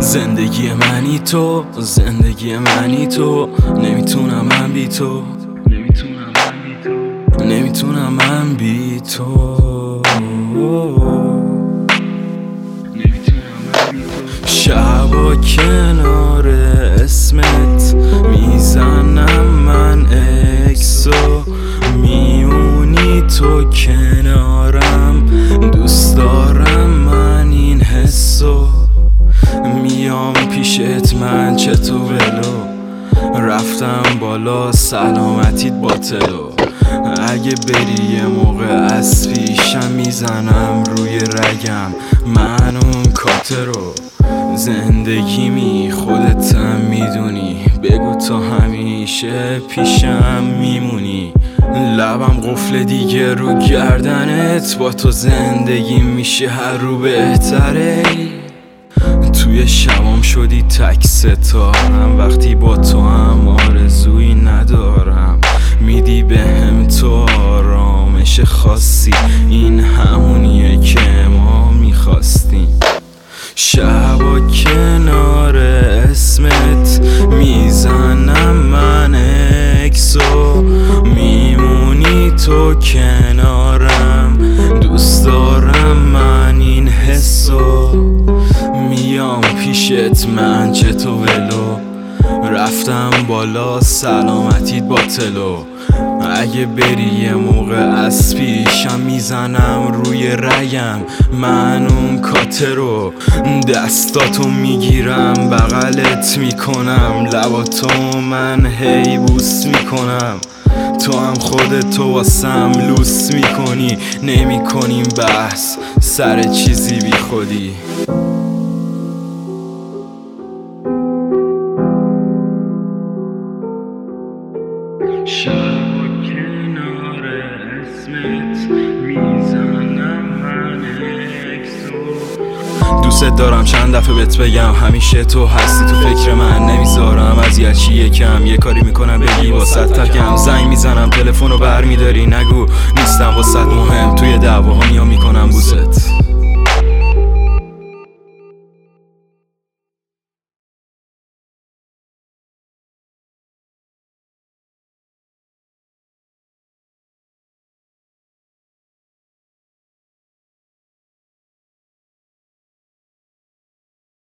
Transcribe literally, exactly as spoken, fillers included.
زندگی منی تو، زندگی منی تو، نمیتونم من بی تو، نمیتونم من بی تو، نمیتونم من بی تو، شبا کنار اسمت میزنم من اکسو، میمونی تو کنارم، دوست دارم من این حسو، میام پیشت من چطور ولو، رفتم بالا سلامتیت باطلو، اگه بری یه موقع از پیشم میزنم روی رگم من اون کاترو، زندگی می خودتم میدونی، بگو تا همیشه پیشم میمونی، لبم قفل دیگه رو گردنت، با تو زندگی میشه هر رو بهتره، توی شبام شدی تک ستارم، وقتی با تو هم آرزویی ندارم، میدی به هم تو آرامش خاصی، این همونیه که ما میخواستیم، شبا کنار اسمت میزنم من اکسو، میمونی تو کنارم، دوست دارم من این حسو، میام پیشت من چطور ولو، رفتم بالا سلامتیت باطلو، اگه بری یه موقع از پیشم میزنم روی رگم من اون کاترو، دستاتو میگیرم بغلت میکنم، لباتو من هی بوس میکنم، تو هم خودتو واسم لوس میکنی، نمیکنیم بحث سر چیزی بی خودی. شب کنار اسمت میزنم من اکسو، دوست دارم چند دفعه بهت بگم همیشه تو هستی تو فکر من، نمیذارم از یه چی یکم یه کاری میکنم بگی واسط تکم، زنگ میزنم تلفنو بر میداری نگو نیستم واسط مهم، توی دعواها میام میکنم بوست.